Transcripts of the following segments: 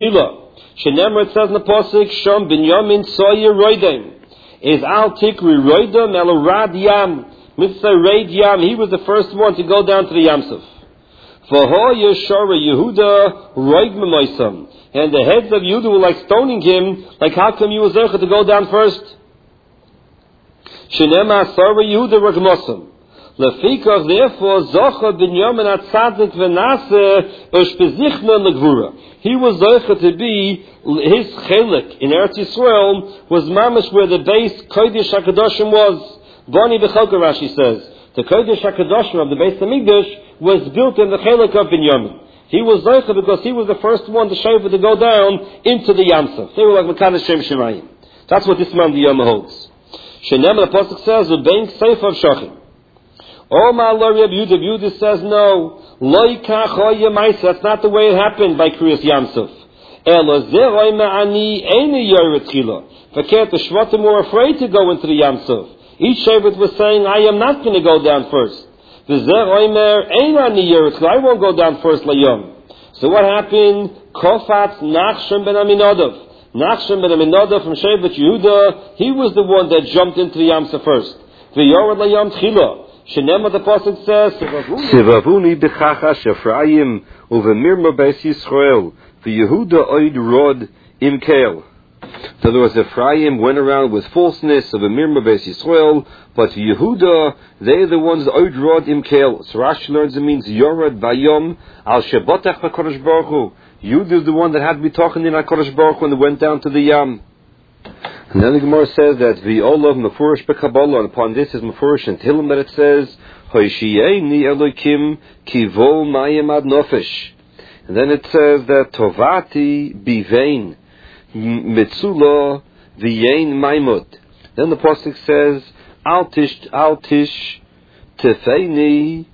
Shenemar, it says in the Pasuk, Shom Binyamin Soyer Roidim. Is Al Tikri Roidim El Rad Yam. Mitzvah Raid Yam. He was the first one to go down to the Yamsuf. V'ho Yeshara Yehuda Roig Memoisam. And the heads of Yehuda were like stoning him, like how come you was there to go down first? Shenemar Sara Yehuda Ragmosam. Lefikach, therefore, Zocha Binyamin Atzadik Venase Ushpezichna Legvura. He was Zocha to be, his chelik in Eretz Yisrael was mamish where the base Kodesh HaKadoshim was. Bani B'chalka, Rashi says. The Kodesh HaKadoshim of the base Hamikdash was built in the chelik of Binyamin. He was Zocha because he was the first one to Shofar to go down into the Yamsuf. They were like Mekadosh Shem Shemayim. That's what this man the Yom holds. Shenem, the Pasuk says, Ubein Seif of Shachim. Oh my Lord, Yehuda says no. Loi kachoye ma'isa. That's not the way it happened by Kriyas Yamsuf. Elo zeroi ma'ani eini yoret chila. Verkehrt, the Shvatim were afraid to go into the Yamsuf. Each Shevet was saying, I am not going to go down first. V'zeroi mer einani yoret chila. I won't go down first layom. So what happened? Kofat Nachshon ben Aminadav. Nachshon ben Aminadav from Shevet Yehuda, he was the one that jumped into the Yamsuf first. V'yored layom chila. Shenem, the Pasuk says, Sivavuni b'chachash Ephraim uvemirma beis Yisrael v'Yehuda oid rod im keil. So there was Ephraim went around with falseness of Emirma beis Yisrael, but Yehuda, they're the ones oid rod im keil. So Rashi learns it means Yorad Bayom al Shebotach HaKadosh Baruch Hu. Yehuda is the one that had to be talking in HaKadosh Baruch Hu when they went down to the Yam. And then the Gemara says that V'olav Mefurish B'Kabbalah, and upon this is Mefurish and Tehillim that it says Hoshiyeni Elokim Kivol Mayim Ad Nofesh. And then it says that Tovati Bivein Mitzula V'yein Maimut. Then the Pasuk says Altish Tefeini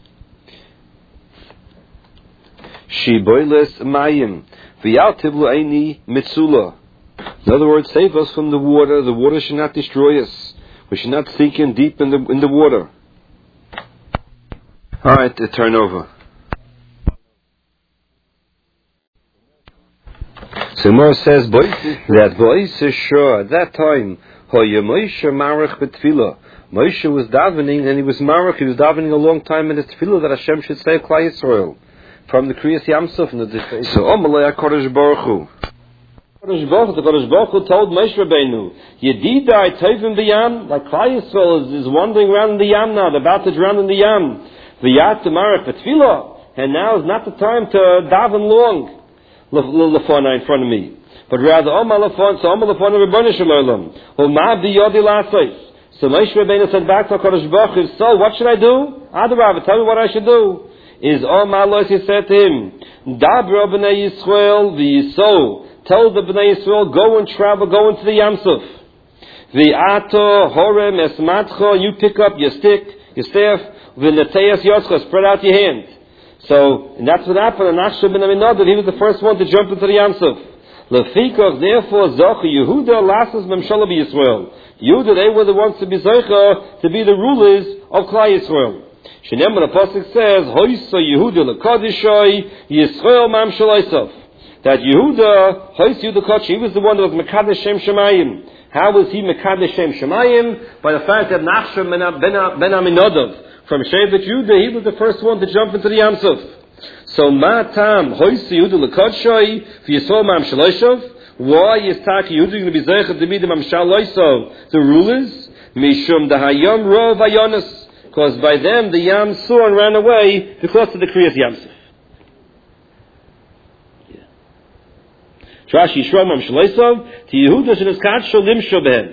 Shiboiles Mayim V'yaltiblu Eini Mitzula. In other words, save us from the water. The water should not destroy us. We should not sink in deep in the water. All right, turn over. So Gemara says that Bois sure at that time Moshe Marach b'Tfilah. Moshe was davening, and he was Marach. He was davening a long time in the Tfilah that Hashem should save Klal Yisrael from the Kriyas Yamsuf and the so Amalei HaKadosh Baruch Hu. The Kodesh Baruch Hu told Moshe Rabbeinu, Yedidai Tovim B'Yam, like Klal Yisrael is wandering around in the Yam now, they're about to drown in the Yam. V'yat Marach b'Tfilah, and now is not the time to daven long in front of me, but rather Omar Lafon Rebbeinu Shalom, Omar B'Yodi Lasais. So Moshe Rabbeinu said back to Kodesh Baruch Hu, so what should I do? Adarabah, tell me what I should do. Is Omar Los, he said to him, Dabra B'nai Yisrael V'Yisol. Tell the Bnei Yisrael, go and travel, go into the Yamsuf. V'ato horem esmatcho, you pick up your stick, your staff, v'neteas yoscha, spread out your hand. So, and that's what happened. And Nachshon ben Aminadav, he was the first one to jump into the Yamsuf. Lefikach, therefore, Zocha Yehuda lasses memshala b'Yisrael. Yehuda, they were the ones to be Zocha, to be the rulers of Klal Yisrael. Shenem, the Pasuk says, Hoysa Yehuda lekadishoi, Yisrael mamshalaisov. That Yehuda, Hoysa Yehuda Kodesh, he was the one that was Mekadosh Shem Shemayim. How was he Mekadosh Shem Shemayim? By the fact that Nachshon ben Aminadav, from Shevet Yehuda, he was the first one to jump into the Yamsuf. So, Matam, Hoysa Yehuda lekadishoi, V'Yisrael mamshalaisov. Why is Taki Yehuda going to be Zeicha to be the mamshalaisov, the rulers? Mishum dahayam ro vayonas. Because by them the Yam saw and ran away because of the Kriyas Yamsuf. Rashi Shromam Shalaisov to Yehuda Sheniskad Sholim Shobeh.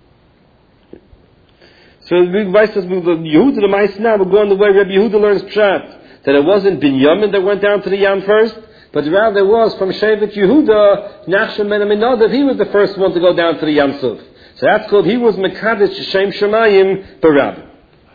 So Yehuda the Ma'is now we're going the way Rabbi Yehuda learns Pshat, that it wasn't Binyamin that went down to the Yam first, but rather it was from Shevet Yehuda, Nachshon ben Aminadav, he was the first one to go down to the Yamsuf. So that's called, he was Mekadosh Shem Shemayim Barab.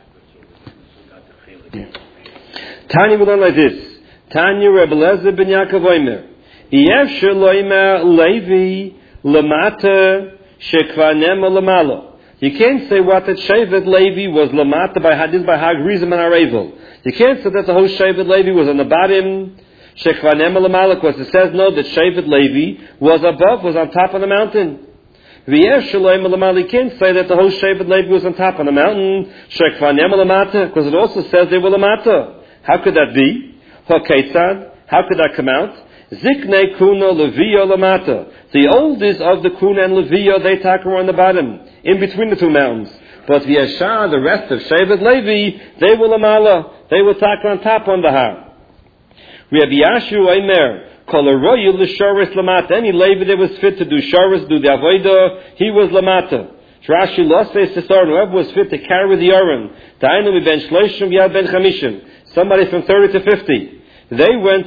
Tanya will learn like this. Tanya Rebbe Lezer ben Yaakov Omer. Yevshir loimer Levi lamata shekvanema lamala. You can't say what that Shevet Levi was lamata by Hagrizim and Arevel. You can't say that the whole Shevet Levi was on the bottom. Shekvanem Lamala, because it says no, that Shevet Levi was above, was on top of the mountain. V'yesh Shalom Lamalikin, say that the whole Shevet Levi was on top of the mountain. Shekvanem Lamata, because it also says they were Lamata. How could that be? Ha'ketzad, how could that come out? Ziknei Kuna Leviya Lamata. The oldest of the Kuna and Leviya, they were on the bottom, in between the two mountains. But Yeshua, the rest of Shevet Levi, they were Lamala. They were on top on the Har. Rabbi Yashu Aimer, Kolaroyu l'shoris lamata. Any Levi that was fit to do shoris, do the avodah, he was lamata. Rashi losei sesaron, whoever was fit to carry the Aron. Ta'inu mi ben shloshim yad ben chamishim. Somebody from 30 to 50. They went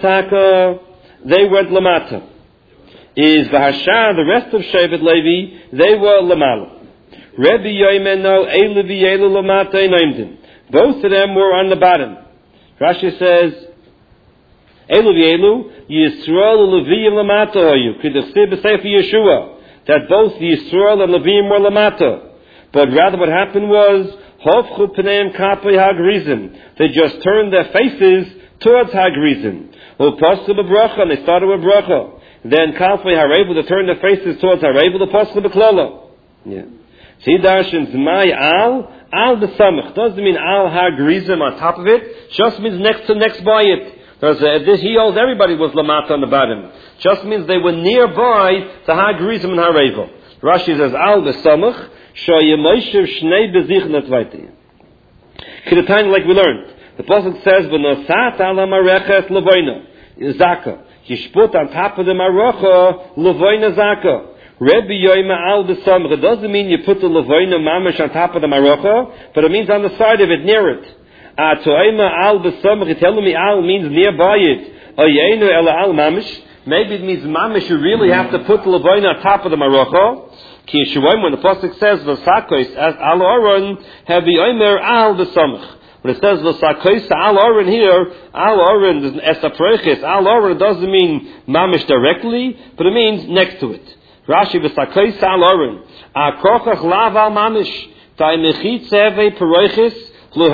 lamata. Is v'hashar, the rest of Shevet Levi, they were lamala. Rabbi Yoimeno, Eilu v'yelu lamata einoimdim. Both of them were on the bottom. Rashi says, Elu v'elu, Yisrael and Leviyim lamata hoyu. K'dechsib b'sefer Yeshua. That both Yisrael and Leviyim were lamata. But rather what happened was, Hofchu p'neim kapei hagrizim. They just turned their faces towards hagrizim. U'posel b'bracha, and they started with bracha. Then kapei harevel, they turned their faces towards harevel, u'posel b'klala. Yeah. See darshins, my al b'samach. Doesn't mean al hagrizim on top of it. Just means next by it. He holds everybody was lamata on the bottom. Just means they were nearby the hagrizim and harevel. Rashi says al b'samach shoyemoishev shnei bezich netvaiti. Kidatani, like we learned, the pasuk says v'nosat ala mareches levoina zaka. Yishput on top of the marocha levoina zaka. Rebbe yoyma al b'samach. It doesn't mean you put the levoina mamish on top of the marocha, but it means on the side of it, near it. Al b'samach, telling me al means nearby it. Oyenu ela al mamish. Maybe it means mamish. You really have to put the levoina on top of the marocha. Ki yeshuayim, when the pasuk says v'sakois as al oron, have the omer al b'samach. When it says v'sakois al oron here, al oron is esapreches. Al oron doesn't mean mamish directly, but it means next to it. Rashi v'sakois al oron. Akochach lav al mamish. Tai mechitze heve peroiches.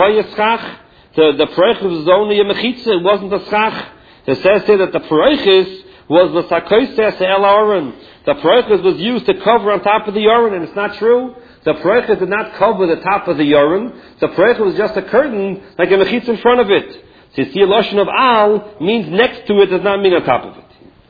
The Perechis was only a mechitza, it wasn't a schach. It says here that the Perechis was the sakoises el Aron. The Perechis was used to cover on top of the Aron, and it's not true. The Perechis did not cover the top of the Aron. The Perechis was just a curtain, like a mechitza in front of it. So you see, a lotion of al means next to it, does not mean on top of it.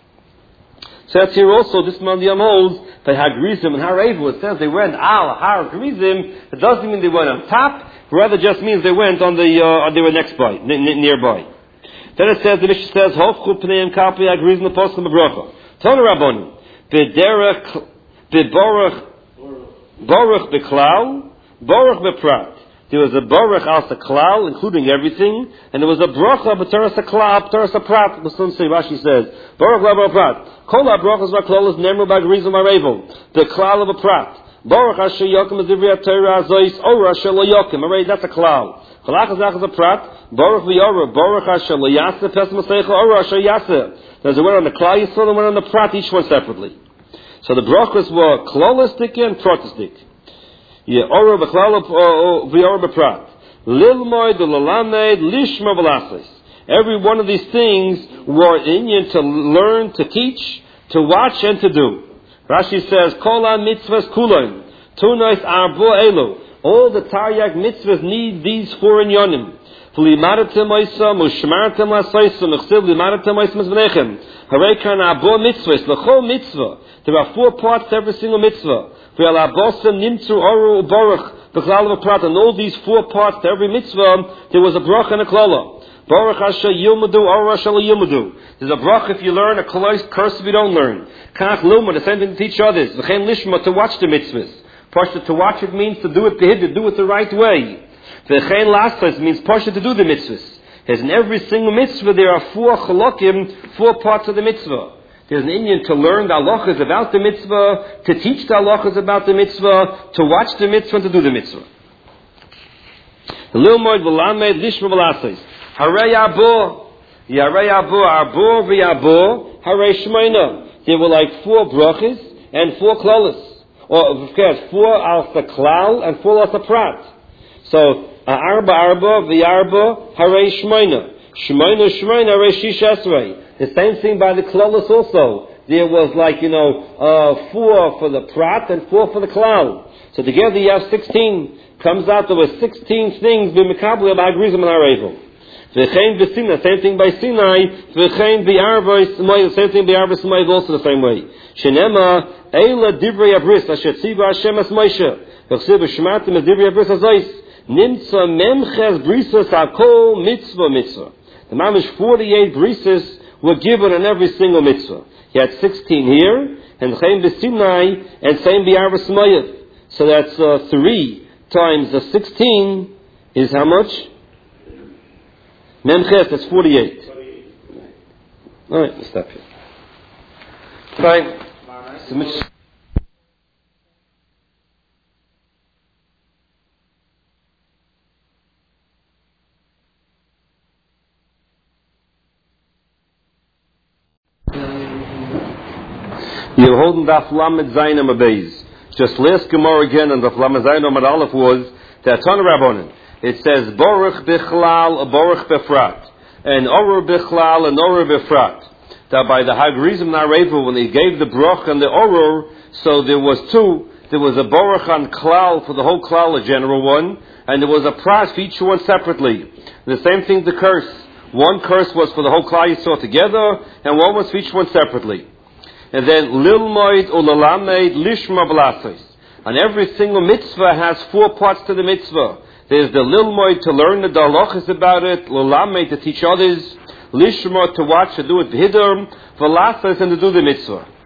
So that's here also, this Mandiyam holds, that Hagrizim and Harevu, it says they went al Hagrizim, it doesn't mean they went on top, rather just means they went on the, they were next by, nearby. Then it says, the Mishnah says, Hofchu p'neim kapi Hagrizim l'poskim b'bracha. Tonu Rabboni, Borach b'klal, Borach b'prat. There was a Borach al Saklal, including everything, and there was a Bracha b'teras Saklal, b'teras Prat. Muslim say, Rashi says, Borach la Prat. Kol ha-brachas v'klolos nemru b'agrizim ha'revel. The klal of a Prat. Borach asher yokim azivri ha-Torah azois, or asher lo yokim. Alright, that's a klal. Chalach azach is a Prat. Borach v'yora, Borach asher lo yaseh, pes maseicha, or asher yaseh. There's a word on the klal yisrael and one on the Prat, each one separately. So the brachas were klolistic and pratistic. Yeah, ora b'klal v'yora b'prat. Lilmoid l'lamed lishma v'lases. Every one of these things were Indian to learn, to teach, to watch, and to do. Rashi says, Kol mitzvahs kulon, tunais arbo elu. All the Taryag mitzvahs need these four inyonim. V'limadatem oisam, u'shmartem lasoisam, u'chsiv limadatem oisam zvnechem. Harekan arbo mitzvahs, l'chol mitzvah. There are 4 parts to every single mitzvah. V'alabosam nimtzu oru u'borach, v'chlal v'prat. And all these 4 parts to every mitzvah, there was a brach and a klala. Baruch Hashem Yilmudu, or Hashem Yilmudu. There's a brach if you learn, a curse if you don't learn. Kach Luma, the same thing to teach others. V'chein Lishma, to watch the mitzvahs. Pasha, to watch it means to do it behidden, do it the right way. V'chein Lasas means Pasha, to do the mitzvahs. As in every single mitzvah, there are 4 chalakim, 4 parts of the mitzvah. There's an Indian to learn the halachas about the mitzvah, to teach the halachas about the mitzvah, to watch the mitzvah, and to do the mitzvah. Lilmoid v'lamed lishma v'lasas. Harei Abo, Yarei Abo, Abo v'Abo, Harei Shmeina. There were like 4 brachas and 4 klalas. Or, of course, 4 al Saklal and 4 al Saprat. So, Arba v'Arba, Harei Shmeina. Shmoina Shmoina Reshish Esrei. The same thing by the Klolos also. There was 4 for the Prat and 4 for the Klal. So together you have 16. Comes out there were 16 things b'mekabel by Grizim and Arevel. V'chein v'Sinai, same thing by Sinai. V'chein v'Arvos Moed, same thing by Arvos Moed, also the same way. Shenema Eila Divrei Abris Asher Tziva Hashem as Moshe. V'chsev v'shmatim as Divrei Abris Azois. Nimtza Memches Brisas Hakol Mitzvah. The mamish 48 brisas were given on every single mitzvah. He had 16 here, and Chaim v'Sinai, and same b'Arvos Moed. So that's 3 times the 16 is how much? Memches, that's 48. Alright, let's stop here. Fine. You're holding Daf Lamed Zayin Amud Beis. Just last Gemara again on Daf Lamed Zayin Amud Aleph was that Tana Rabbanan. It says Baruch Bichlal, Baruch Befrat, and Orur Bichlal and Orur Befrat. That by the Hagrizim Narevu, when he gave the Baruch and the Orur, so there was 2. There was a Baruch on Klal for the whole Klal, a general one, and there was a Pras for each one separately. The same thing, the curse. One curse was for the whole Klal Yisrael together, and one was for each one separately. And then Lilmoid Ulalamed Lishma Blasis. And every single mitzvah has 4 parts to the mitzvah. There's the Lilmoid to learn the halachas about it, Lulamed to teach others, Lishma to watch, to do it V'hidr, V'lasis and to do the mitzvah.